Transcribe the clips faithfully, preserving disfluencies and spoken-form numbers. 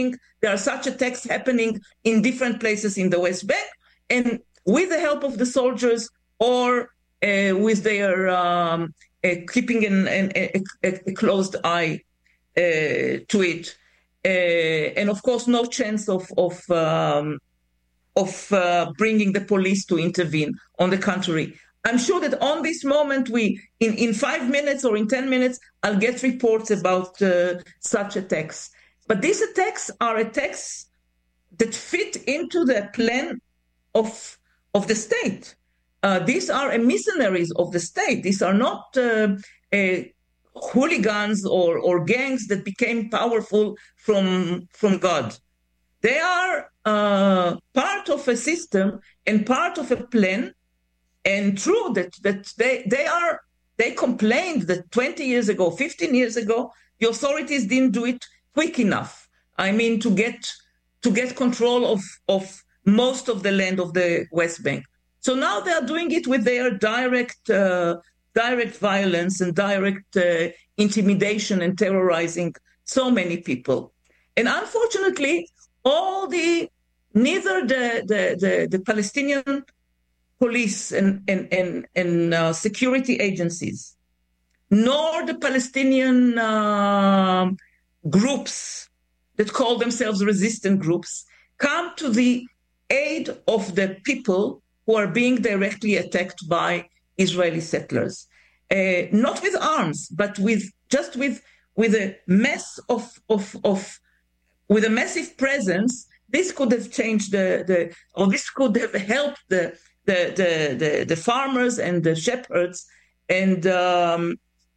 there are such attacks happening in different places in the West Bank, and with the help of the soldiers or uh, with their um, uh, keeping an, an, a, a closed eye uh, to it. Uh, and of course, no chance of of um, of uh, bringing the police to intervene. On the contrary, I'm sure that on this moment, we in, in five minutes or in ten minutes, I'll get reports about uh, such attacks. But these attacks are attacks that fit into the plan of of the state. Uh, these are emissaries of the state. These are not uh, uh, hooligans or, or gangs that became powerful from, from God. They are uh, part of a system and part of a plan. And true that, that they, they are they complained that twenty years ago, fifteen years ago, the authorities didn't do it quick enough. I mean, to get to get control of, of most of the land of the West Bank. So now they are doing it with their direct uh, direct violence and direct uh, intimidation and terrorizing so many people. And unfortunately, all the neither the the, the, the Palestinian police and and and, and uh, security agencies, nor the Palestinian uh, groups that call themselves resistant groups, come to the aid of the people who are being directly attacked by Israeli settlers, uh, not with arms, but with just with with a mess of of of with a massive presence. This could have changed the the or this could have helped the the the the, the farmers and the shepherds, and um,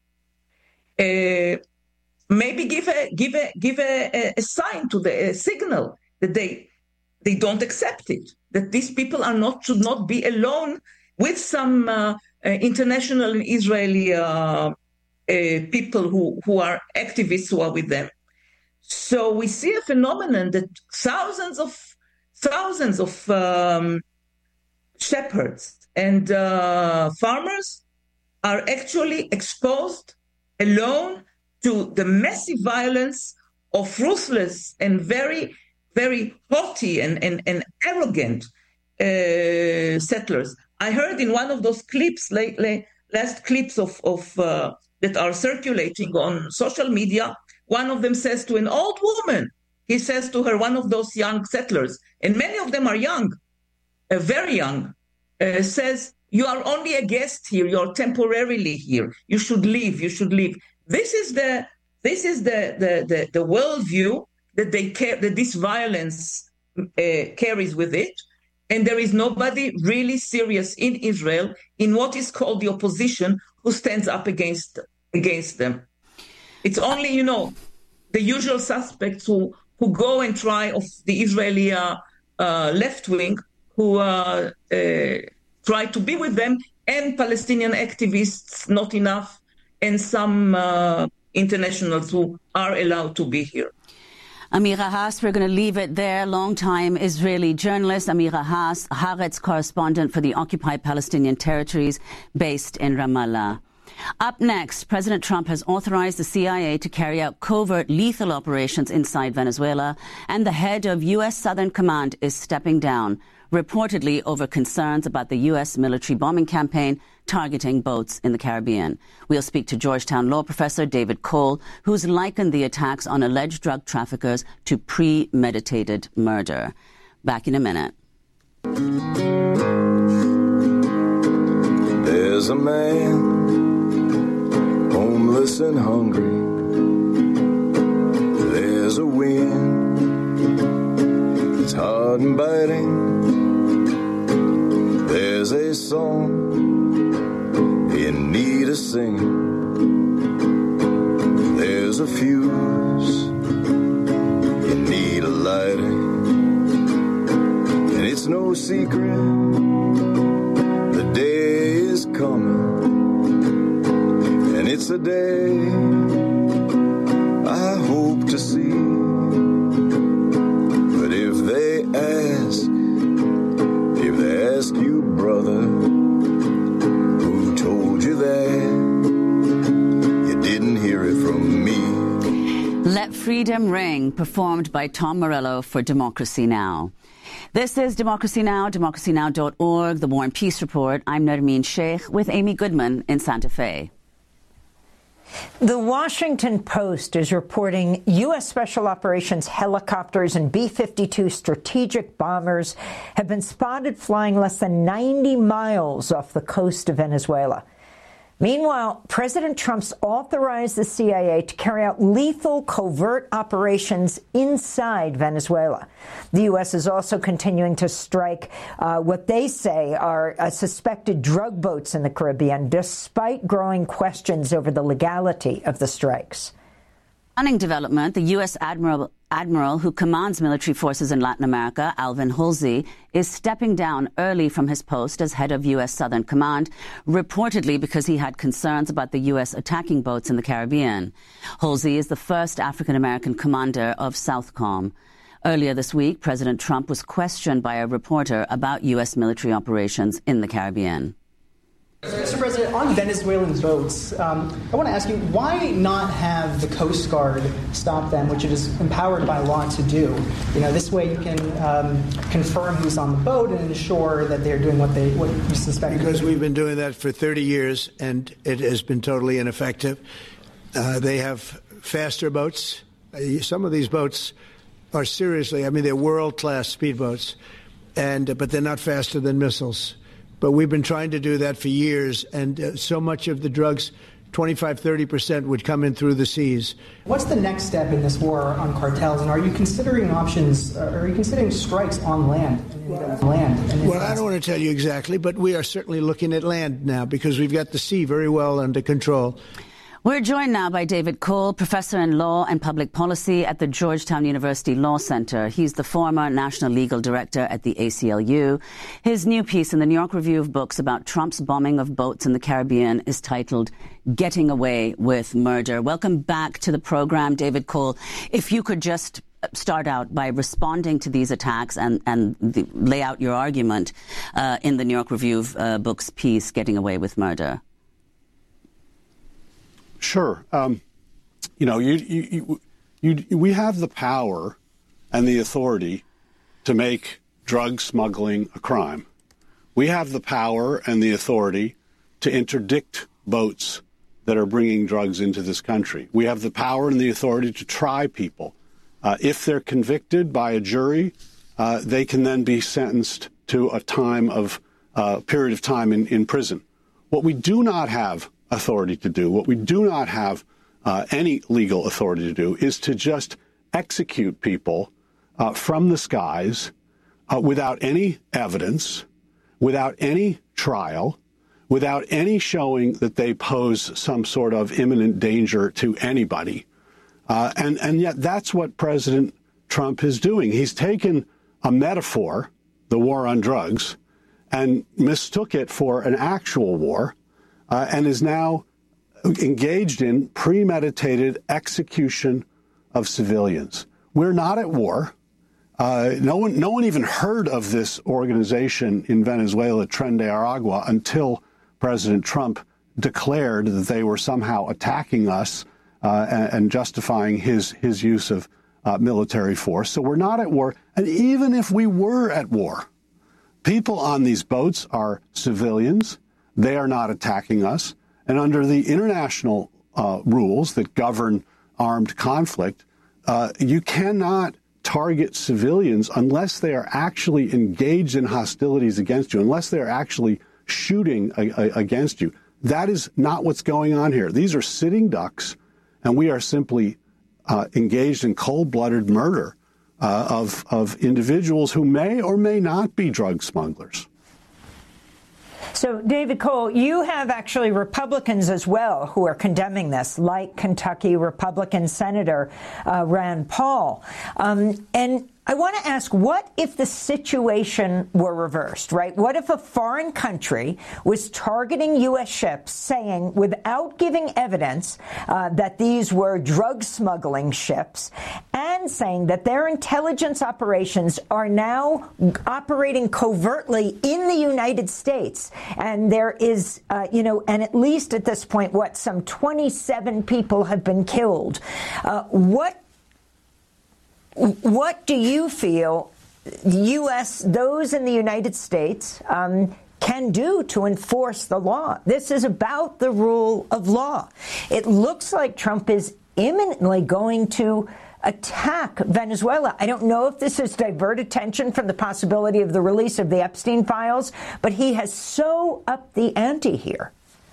uh, maybe give a give a give a, a sign to the a signal that they. They don't accept it, that these people are not should not be alone with some uh, uh, international and Israeli uh, uh, people who, who are activists who are with them. So we see a phenomenon that thousands of thousands of um, shepherds and uh, farmers are actually exposed alone to the massive violence of ruthless and very very haughty and, and, and arrogant uh, settlers. I heard in one of those clips, lately, last clips of, of uh, that are circulating on social media, one of them says to an old woman, he says to her, one of those young settlers, and many of them are young, uh, very young, uh, says, you are only a guest here, you're temporarily here, you should leave, you should leave. This is the, this is the, the, the, the worldview that they care, that this violence uh, carries with it, and there is nobody really serious in Israel in what is called the opposition who stands up against against them. It's only, you know, the usual suspects who who go and try of the Israeli uh, uh, left wing who uh, uh, try to be with them, and Palestinian activists, not enough, and some uh, internationals who are allowed to be here. Amira Haas, we're going to leave it there. Long-time Israeli journalist Amira Haas, Haaretz correspondent for the occupied Palestinian territories based in Ramallah. Up next, President Trump has authorized the C I A to carry out covert lethal operations inside Venezuela, and the head of U S Southern Command is stepping down, reportedly over concerns about the U S military bombing campaign targeting boats in the Caribbean. We'll speak to Georgetown law professor David Cole, who's likened the attacks on alleged drug traffickers to premeditated murder. Back in a minute. There's a man, homeless and hungry. There's a wind, it's hard and biting. There's a song in need of singing. There's a fuse in need of lighting. And it's no secret the day is coming, and it's a day I hope to see. But if they ask, if they ask you, brother, who told you that, you didn't hear it from me. Let free Freedom Ring, performed by Tom Morello for Democracy Now! This is Democracy Now!, democracy now dot org, The War and Peace Report. I'm Nermeen Sheikh with Amy Goodman in Santa Fe. The Washington Post is reporting U S Special Operations helicopters and B fifty-two strategic bombers have been spotted flying less than ninety miles off the coast of Venezuela. Meanwhile, President Trump's authorized the C I A to carry out lethal covert operations inside Venezuela. The U S is also continuing to strike uh, what they say are uh, suspected drug boats in the Caribbean, despite growing questions over the legality of the strikes. Stunning development, the U S Admiral, Admiral who commands military forces in Latin America, Alvin Hulsey, is stepping down early from his post as head of U S Southern Command, reportedly because he had concerns about the U S attacking boats in the Caribbean. Hulsey is the first African-American commander of SOUTHCOM. Earlier this week, President Trump was questioned by a reporter about U S military operations in the Caribbean. Mister President, on Venezuelan boats, um, I want to ask you, why not have the Coast Guard stop them, which it is empowered by law to do? You know, this way you can um, confirm who's on the boat and ensure that they're doing what they what you suspect. Because we've been doing that for thirty years, and it has been totally ineffective. Uh, they have faster boats. Uh, some of these boats are seriously, I mean, they're world-class speedboats, and uh, but they're not faster than missiles. But we've been trying to do that for years, and uh, so much of the drugs, twenty-five, thirty percent, would come in through the seas. What's the next step in this war on cartels, and are you considering options, uh, are you considering strikes on land? Well, land well I don't want to tell you exactly, but we are certainly looking at land now because we've got the sea very well under control. We're joined now by David Cole, professor in law and public policy at the Georgetown University Law Center. He's the former national legal director at the A C L U. His new piece in the New York Review of Books about Trump's bombing of boats in the Caribbean is titled Getting Away with Murder. Welcome back to the program, David Cole. If you could just start out by responding to these attacks and, and the, lay out your argument uh, in the New York Review of uh, Books piece, Getting Away with Murder. Sure. Um, you know, you, you, you, you, we have the power and the authority to make drug smuggling a crime. We have the power and the authority to interdict boats that are bringing drugs into this country. We have the power and the authority to try people. Uh, if they're convicted by a jury, uh, they can then be sentenced to a time of uh, period of time in, in prison. What we do not have authority to do, what we do not have uh, any legal authority to do, is to just execute people uh, from the skies uh, without any evidence, without any trial, without any showing that they pose some sort of imminent danger to anybody. Uh, and, and yet that's what President Trump is doing. He's taken a metaphor, the war on drugs, and mistook it for an actual war. Uh, and is now engaged in premeditated execution of civilians. We're not at war. Uh, no one, no one even heard of this organization in Venezuela, Tren de Aragua, until President Trump declared that they were somehow attacking us uh, and, and justifying his his use of uh, military force. So we're not at war. And even if we were at war, people on these boats are civilians. They are not attacking us. And under the international uh, rules that govern armed conflict, uh, you cannot target civilians unless they are actually engaged in hostilities against you, unless they are actually shooting a, a, against you. That is not what's going on here. These are sitting ducks, and we are simply uh, engaged in cold-blooded murder uh, of, of individuals who may or may not be drug smugglers. So, David Cole, you have actually Republicans as well who are condemning this, like Kentucky Republican Senator uh, Rand Paul. Um, and I want to ask, what if the situation were reversed, right? What if a foreign country was targeting U S ships, saying, without giving evidence uh, that these were drug smuggling ships, and saying that their intelligence operations are now operating covertly in the United States, and there is, uh, you know, and at least at this point, what, some twenty-seven people have been killed. Uh, what what do you feel U S, those in the United States, um, can do to enforce the law? This is about the rule of law. It looks like Trump is imminently going to attack Venezuela. I don't know if this is divert attention from the possibility of the release of the Epstein files, but he has so upped the ante here.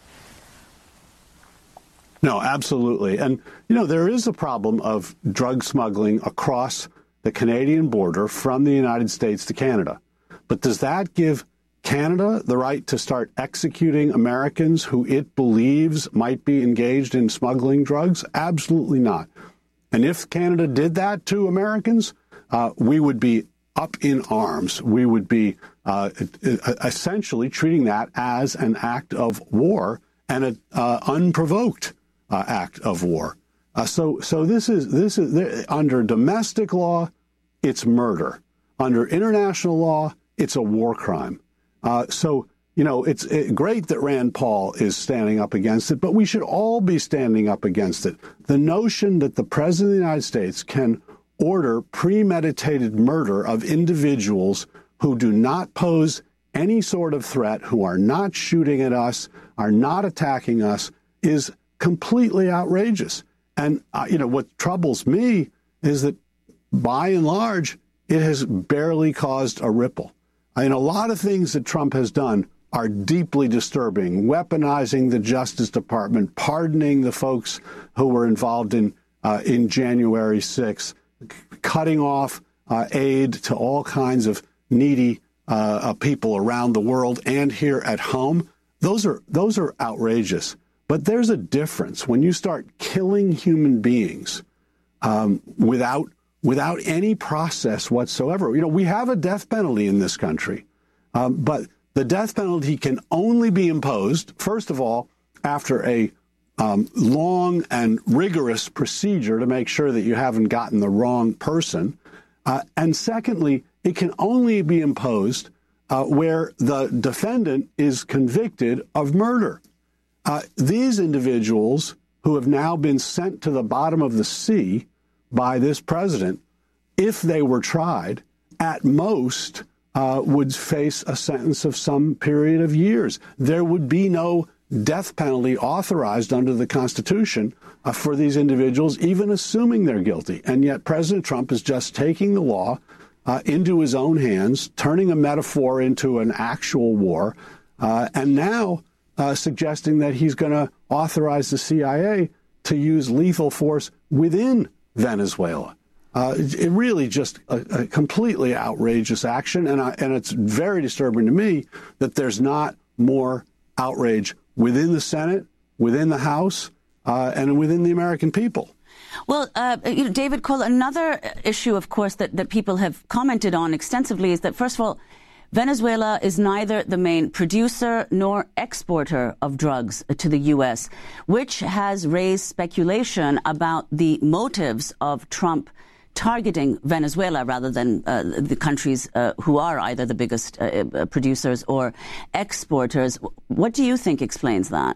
No, absolutely. And, you know, there is a problem of drug smuggling across the Canadian border from the United States to Canada. But does that give Canada the right to start executing Americans who it believes might be engaged in smuggling drugs? Absolutely not. And if Canada did that to Americans, uh, we would be up in arms. We would be uh, essentially treating that as an act of war and an uh, unprovoked uh, act of war. Uh, so, so this is this is under domestic law, it's murder. Under international law, it's a war crime. Uh, so, you know, it's it, great that Rand Paul is standing up against it, but we should all be standing up against it. The notion that the President of the United States can order premeditated murder of individuals who do not pose any sort of threat, who are not shooting at us, are not attacking us, is completely outrageous. And, uh, you know, what troubles me is that, by and large, it has barely caused a ripple. I mean, a lot of things that Trump has done are deeply disturbing, weaponizing the Justice Department, pardoning the folks who were involved in uh, in January sixth, cutting off uh, aid to all kinds of needy uh, uh, people around the world and here at home. Those are those are outrageous. But there's a difference when you start killing human beings um, without without any process whatsoever. You know, we have a death penalty in this country, um, but the death penalty can only be imposed, first of all, after a um, long and rigorous procedure to make sure that you haven't gotten the wrong person. Uh, and secondly, it can only be imposed uh, where the defendant is convicted of murder. Uh, these individuals who have now been sent to the bottom of the sea by this president, if they were tried, at most uh, would face a sentence of some period of years. There would be no death penalty authorized under the Constitution uh, for these individuals, even assuming they're guilty. And yet President Trump is just taking the law uh, into his own hands, turning a metaphor into an actual war, uh, and now uh, suggesting that he's going to authorize the C I A to use lethal force within Venezuela. Uh, it really just a, a completely outrageous action, and I, and it's very disturbing to me that there's not more outrage within the Senate, within the House, uh, and within the American people. Well, uh, you know, David Cole, another issue, of course, that, that people have commented on extensively is that, first of all, Venezuela is neither the main producer nor exporter of drugs to the U S, which has raised speculation about the motives of Trump targeting Venezuela rather than uh, the countries uh, who are either the biggest uh, producers or exporters. What do you think explains that?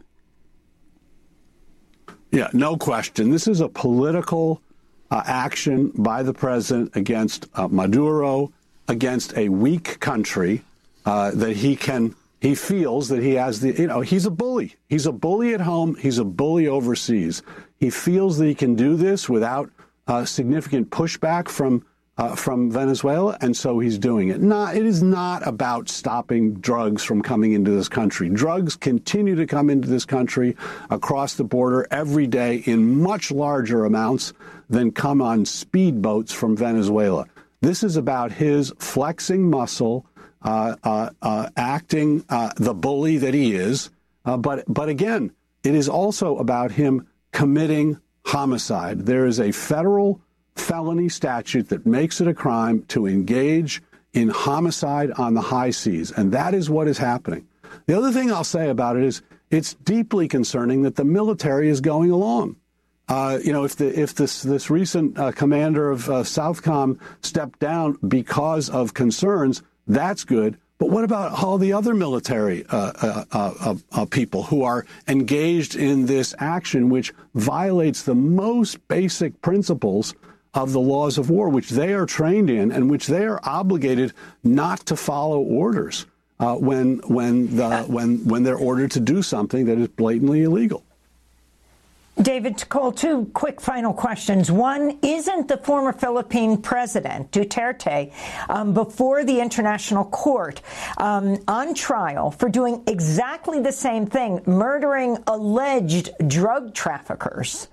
Yeah, no question. This is a political uh, action by the president against uh, Maduro, against a weak country uh, that he can, he feels that he has the, you know, he's a bully. He's a bully at home. He's a bully overseas. He feels that he can do this without uh, significant pushback from uh, from Venezuela, and so he's doing it. Not, it is not about stopping drugs from coming into this country. Drugs continue to come into this country across the border every day in much larger amounts than come on speedboats from Venezuela. This is about his flexing muscle, uh, uh, uh, acting uh, the bully that he is. Uh, but but again, it is also about him committing homicide. There is a federal felony statute that makes it a crime to engage in homicide on the high seas, and that is what is happening. The other thing I'll say about it is it's deeply concerning that the military is going along. Uh, you know, if the if this this recent uh, commander of uh, Southcom stepped down because of concerns, that's good. But what about all the other military uh, uh, uh, uh, people who are engaged in this action, which violates the most basic principles of the laws of war, which they are trained in and which they are obligated not to follow orders uh, when when the when when they're ordered to do something that is blatantly illegal. David Cole, two quick final questions. One, isn't the former Philippine president, Duterte, um, before the International Court um, on trial for doing exactly the same thing, murdering alleged drug traffickers?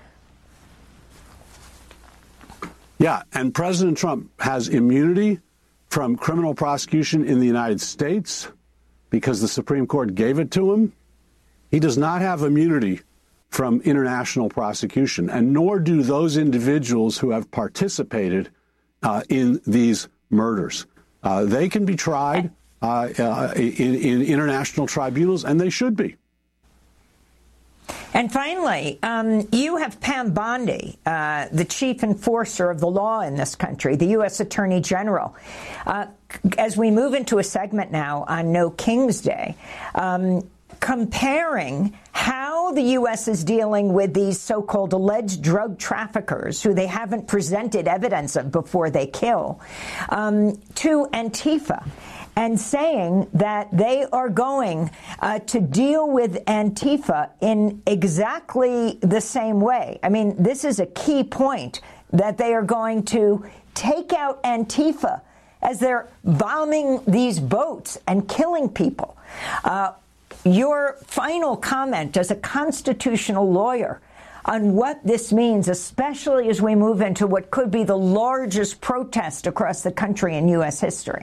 Yeah, and President Trump has immunity from criminal prosecution in the United States because the Supreme Court gave it to him. He does not have immunity from international prosecution, and nor do those individuals who have participated uh, in these murders. Uh, they can be tried uh, uh, in, in international tribunals, and they should be. And finally, um, you have Pam Bondi, uh, the chief enforcer of the law in this country, the U S Attorney General. Uh, as we move into a segment now on No King's Day, um, comparing how the U S is dealing with these so-called alleged drug traffickers who they haven't presented evidence of before they kill, um, to Antifa, and saying that they are going uh, to deal with Antifa in exactly the same way. I mean, this is a key point, that they are going to take out Antifa as they're bombing these boats and killing people. Uh, Your final comment as a constitutional lawyer on what this means, especially as we move into what could be the largest protest across the country in U S history.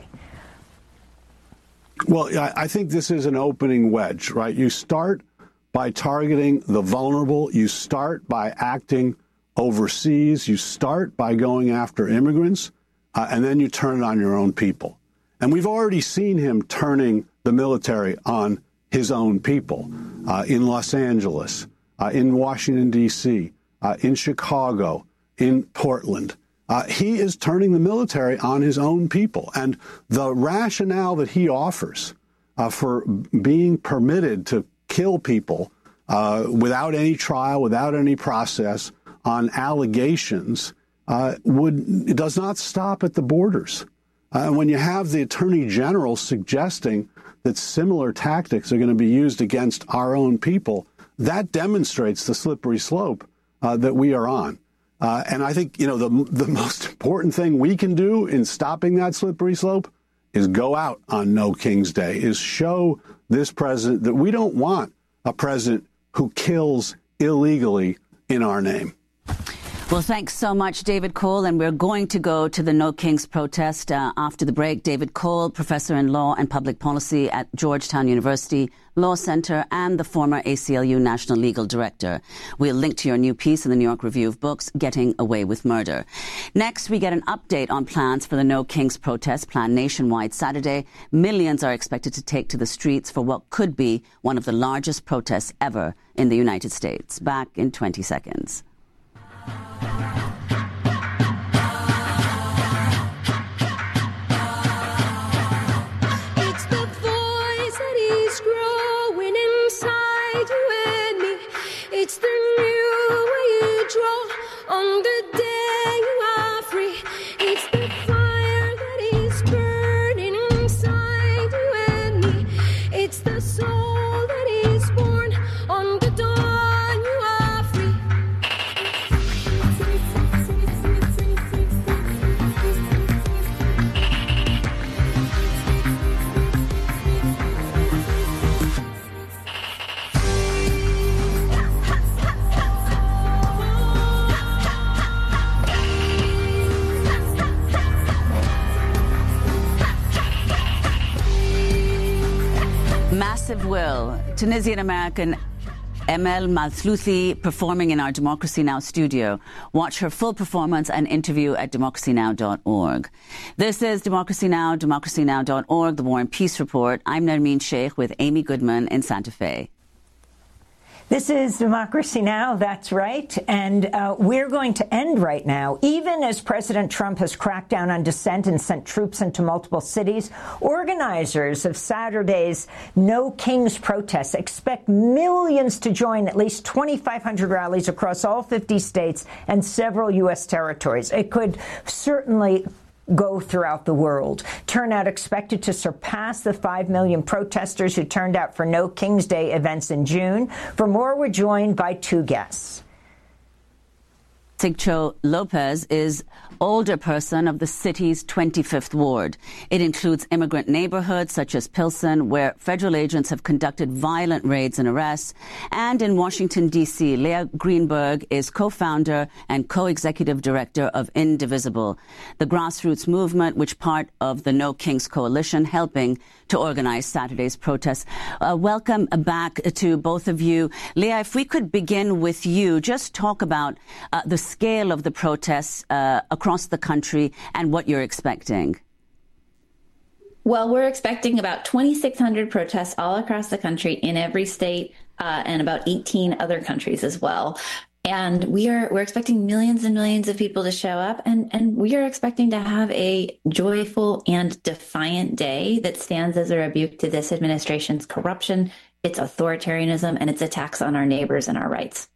Well, I think this is an opening wedge, right? You start by targeting the vulnerable. You start by acting overseas. You start by going after immigrants, uh, and then you turn it on your own people. And we've already seen him turning the military on his own people uh, in Los Angeles, uh, in Washington, D C, uh, in Chicago, in Portland. Uh, he is turning the military on his own people. And the rationale that he offers uh, for being permitted to kill people uh, without any trial, without any process, on allegations, uh, would it does not stop at the borders. Uh, and when you have the Attorney General suggesting that similar tactics are going to be used against our own people, that demonstrates the slippery slope uh, that we are on. Uh, and I think, you know, the the most important thing we can do in stopping that slippery slope is go out on No King's Day, is show this president that we don't want a president who kills illegally in our name. Well, thanks so much, David Cole. And we're going to go to the No Kings protest uh, after the break. David Cole, professor in law and public policy at Georgetown University Law Center and the former A C L U National Legal Director. We'll link to your new piece in the New York Review of Books, Getting Away with Murder. Next, we get an update on plans for the No Kings protest planned nationwide Saturday. Millions are expected to take to the streets for what could be one of the largest protests ever in the United States. Back in twenty seconds. It's the voice that is growing inside you and me. It's the new way you draw on the day you are free. It's the fire that is burning inside you and me. It's the soul that is born on the dawn you are free. Massive Will, Tunisian-American Emel Mathlouthi performing in our Democracy Now! Studio. Watch her full performance and interview at democracy now dot org. This is Democracy Now!, democracy now dot org, the War and Peace Report. I'm Nermeen Sheikh with Amy Goodman in Santa Fe. This is Democracy Now!, that's right. And uh, we're going to end right now. Even as President Trump has cracked down on dissent and sent troops into multiple cities, organizers of Saturday's No Kings protests expect millions to join at least twenty-five hundred rallies across all fifty states and several U S territories. It could certainly go throughout the world. Turnout expected to surpass the five million protesters who turned out for No King's Day events in June. For more, we're joined by two guests. Sigcho Lopez is older person of the city's twenty-fifth ward. It includes immigrant neighborhoods such as Pilsen, where federal agents have conducted violent raids and arrests. And in Washington, D C, Leah Greenberg is co-founder and co-executive director of Indivisible, the grassroots movement which part of the No Kings Coalition, helping to organize Saturday's protests. Uh, welcome back to both of you. Leah, if we could begin with you, just talk about uh, the scale of the protests uh, across the country and what you're expecting. Well, we're expecting about twenty-six hundred protests all across the country in every state uh, and about eighteen other countries as well. And we are we're expecting millions and millions of people to show up, and, and we are expecting to have a joyful and defiant day that stands as a rebuke to this administration's corruption, its authoritarianism, and its attacks on our neighbors and our rights.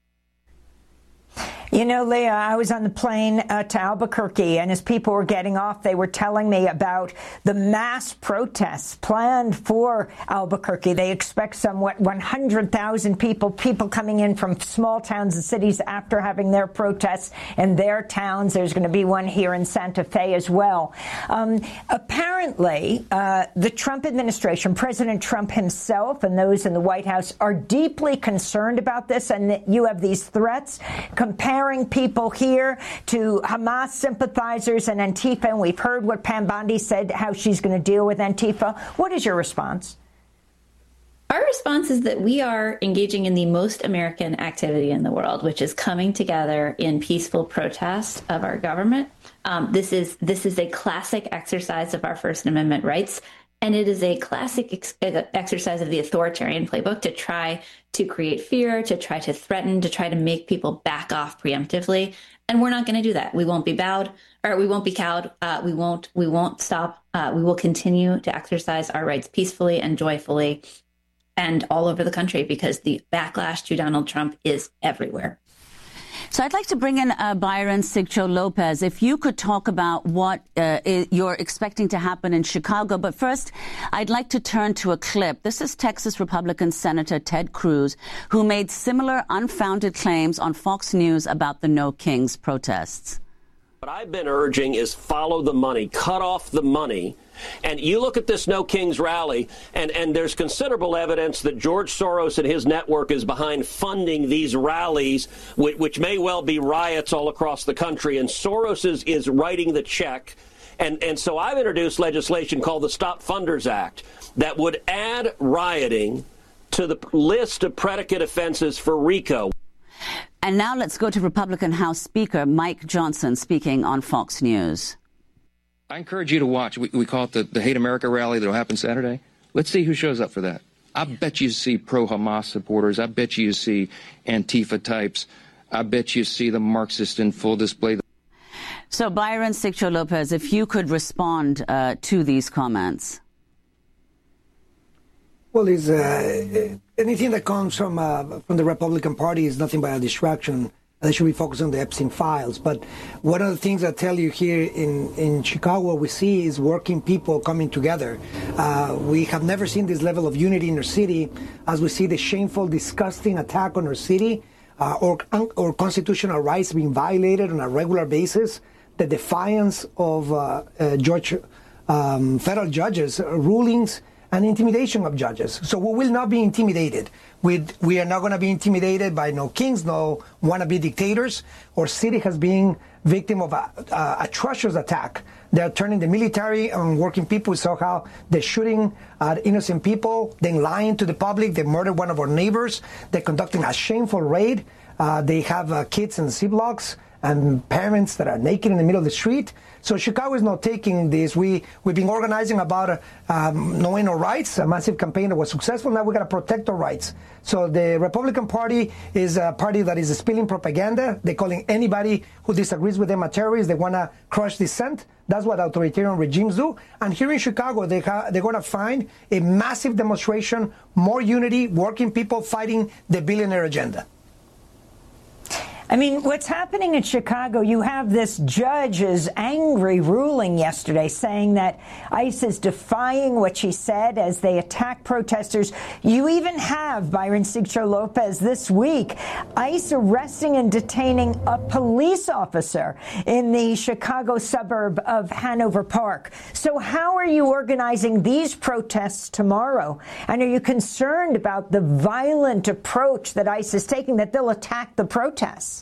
You know, Leah, I was on the plane uh, to Albuquerque, and as people were getting off, they were telling me about the mass protests planned for Albuquerque. They expect somewhat one hundred thousand people, people coming in from small towns and cities after having their protests in their towns. There's going to be one here in Santa Fe as well. Um, apparently, uh, the Trump administration, President Trump himself and those in the White House are deeply concerned about this, and that you have these threats comparing people here to Hamas sympathizers and Antifa, and we've heard what Pam Bondi said, how she's going to deal with Antifa. What is your response? Our response is that we are engaging in the most American activity in the world, which is coming together in peaceful protest of our government. Um, this is this is a classic exercise of our First Amendment rights. And it is a classic ex- exercise of the authoritarian playbook to try to create fear, to try to threaten, to try to make people back off preemptively. And we're not going to do that. We won't be bowed, or we won't be cowed. Uh, we won't. We won't stop. Uh, we will continue to exercise our rights peacefully and joyfully, and all over the country, because the backlash to Donald Trump is everywhere. So I'd like to bring in uh, Byron Sigcho Lopez. If you could talk about what uh, you're expecting to happen in Chicago. But first, I'd like to turn to a clip. This is Texas Republican Senator Ted Cruz, who made similar unfounded claims on Fox News about the No Kings protests. What I've been urging is follow the money, cut off the money. And you look at this No Kings rally, and, and there's considerable evidence that George Soros and his network is behind funding these rallies, which, which may well be riots all across the country. And Soros is, is writing the check. And, and so I've introduced legislation called the Stop Funders Act that would add rioting to the list of predicate offenses for RICO. And now let's go to Republican House Speaker Mike Johnson speaking on Fox News. I encourage you to watch. We, we call it the, the Hate America rally that will happen Saturday. Let's see who shows up for that. I bet you see pro-Hamas supporters. I bet you see Antifa types. I bet you see the Marxists in full display. So, Byron Sigcho Lopez, if you could respond uh, to these comments. Well, is uh, anything that comes from uh, from the Republican Party is nothing but a distraction. They should be focused on the Epstein files. But one of the things I tell you here in, in Chicago, what we see is working people coming together. Uh, we have never seen this level of unity in our city as we see the shameful, disgusting attack on our city, uh, or, or constitutional rights being violated on a regular basis, the defiance of uh, uh, George um, federal judges' rulings, and intimidation of judges. So we will not be intimidated. We, we are not going to be intimidated by no kings, no wannabe dictators. Our city has been victim of a, a atrocious attack. They're turning the military on working people. We saw how they're shooting at innocent people, then lying to the public. They murdered one of our neighbors. They're conducting a shameful raid. Uh, they have uh, kids in C-blocks and parents that are naked in the middle of the street. So Chicago is not taking this. We, we've been organizing about um, knowing our rights, a massive campaign that was successful. Now we've got to protect our rights. So the Republican Party is a party that is spilling propaganda. They're calling anybody who disagrees with them a terrorist. They want to crush dissent. That's what authoritarian regimes do. And here in Chicago, they ha- they're going to find a massive demonstration, more unity, working people fighting the billionaire agenda. I mean, what's happening in Chicago, you have this judge's angry ruling yesterday saying that ICE is defying what she said as they attack protesters. You even have, Byron Sigcho Lopez, this week, ICE arresting and detaining a police officer in the Chicago suburb of Hanover Park. So how are you organizing these protests tomorrow? And are you concerned about the violent approach that ICE is taking, that they'll attack the protests?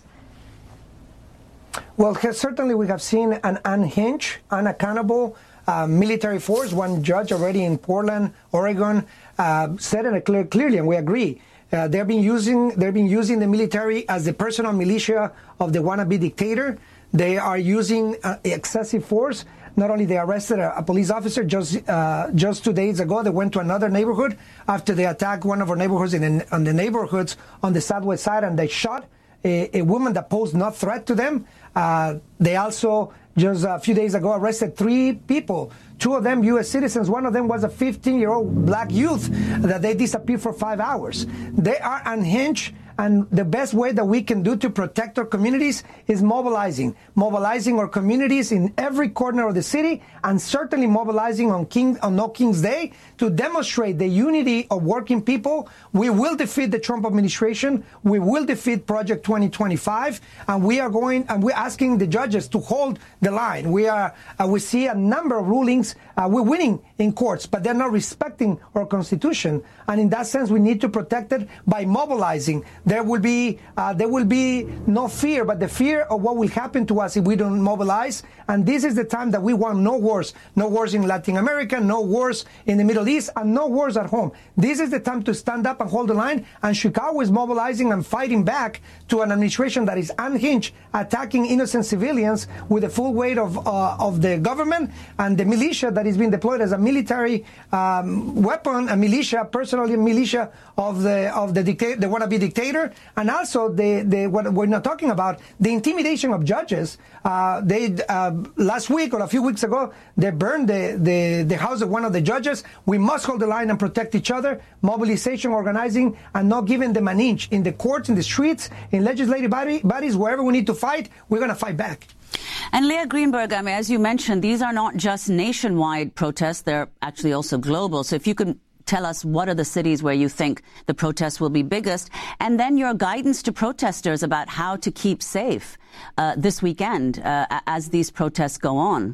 Well, certainly we have seen an unhinged, unaccountable uh, military force. One judge already in Portland, Oregon, uh, said it clear, clearly, and we agree. Uh, they've been using they've been using the military as the personal militia of the wannabe dictator. They are using uh, excessive force. Not only they arrested a, a police officer just uh, just two days ago. They went to another neighborhood after they attacked one of our neighborhoods in, in on the neighborhoods on the southwest side, and they shot a, a woman that posed no threat to them. Uh, they also, just a few days ago, arrested three people, two of them U S citizens. One of them was a fifteen-year-old black youth that they disappeared for five hours. They are unhinged, and the best way that we can do to protect our communities is mobilizing. Mobilizing our communities in every corner of the city, and certainly mobilizing on King on No King's Day to demonstrate the unity of working people. We will defeat the Trump administration. We will defeat Project twenty twenty-five, and we are going and we're asking the judges to hold the line. We are uh, we see a number of rulings. Uh, we're winning in courts, but they're not respecting our Constitution, and in that sense, we need to protect it by mobilizing. There will be uh, there will be no fear, but the fear of what will happen to us if we don't mobilize. And this is the time that we want no wars, no wars in Latin America, no wars in the Middle East, and no wars at home. This is the time to stand up and hold the line. And Chicago is mobilizing and fighting back to an administration that is unhinged, attacking innocent civilians with the full weight of uh, of the government and the militia that is being deployed as a military um, weapon, a militia, personally a militia of the of the dictator, the wannabe dictator, and also the the what we're not talking about, the intimidation of judges. Uh, they uh, last week or a few weeks ago they burned the, the the house of one of the judges. We must hold the line and protect each other. Mobilization, organizing, and not giving them an inch in the courts, in the streets, in legislative body, bodies, wherever we need to fight. We're going to fight back. And Leah Greenberg, I mean, as you mentioned, these are not just nationwide protests, they're actually also global. So if you can tell us what are the cities where you think the protests will be biggest, and then your guidance to protesters about how to keep safe uh, this weekend uh, as these protests go on.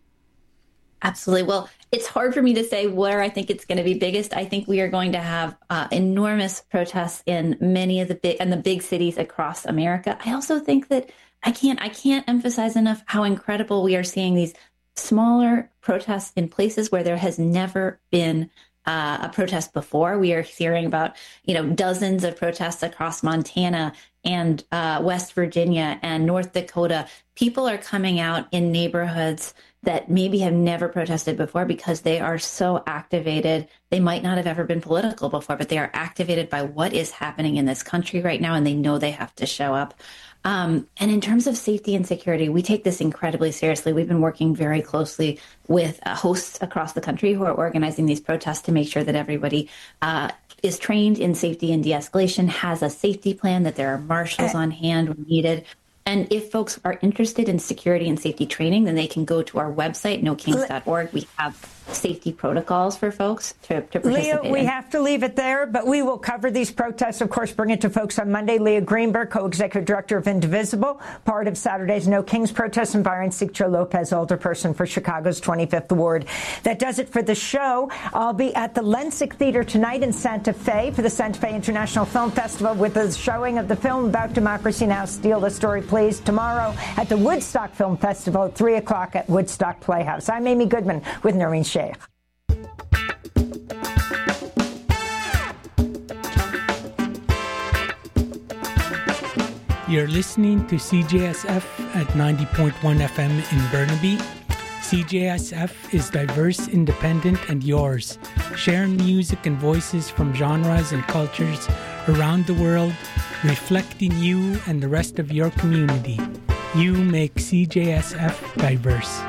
Absolutely. Well, it's hard for me to say where I think it's going to be biggest. I think we are going to have uh, enormous protests in many of the big and the big cities across America. I also think that I can't I can't emphasize enough how incredible we are seeing these smaller protests in places where there has never been uh, a protest before. We are hearing about, you know, dozens of protests across Montana and uh, West Virginia and North Dakota. People are coming out in neighborhoods that maybe have never protested before because they are so activated. They might not have ever been political before, but they are activated by what is happening in this country right now, and they know they have to show up. Um, and in terms of safety and security, we take this incredibly seriously. We've been working very closely with uh, hosts across the country who are organizing these protests to make sure that everybody uh, is trained in safety and de-escalation, has a safety plan, that there are marshals on hand when needed. And if folks are interested in security and safety training, then they can go to our website, no kings dot org. We have safety protocols for folks to, to participate Leah, we in. have to leave it there, but we will cover these protests, of course, bring it to folks on Monday. Leah Greenberg, co-executive director of Indivisible, part of Saturday's No Kings protest, and Byron Sigcho Lopez, alderperson for Chicago's twenty-fifth Ward. That does it for the show. I'll be at the Lensick Theater tonight in Santa Fe for the Santa Fe International Film Festival with a showing of the film about Democracy Now! Steal the Story, Please. Tomorrow at the Woodstock Film Festival at three o'clock at Woodstock Playhouse. I'm Amy Goodman with Noreen Sheikh. You're listening to C J S F at ninety point one F M in Burnaby. C J S F is diverse, independent, and yours, sharing music and voices from genres and cultures around the world, reflecting you and the rest of your community. You make C J S F diverse.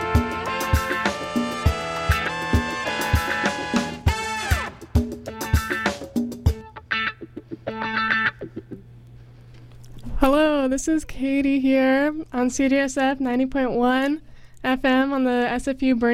Hello, this is Katie here on C J S F ninety point one F M on the S F U Burnaby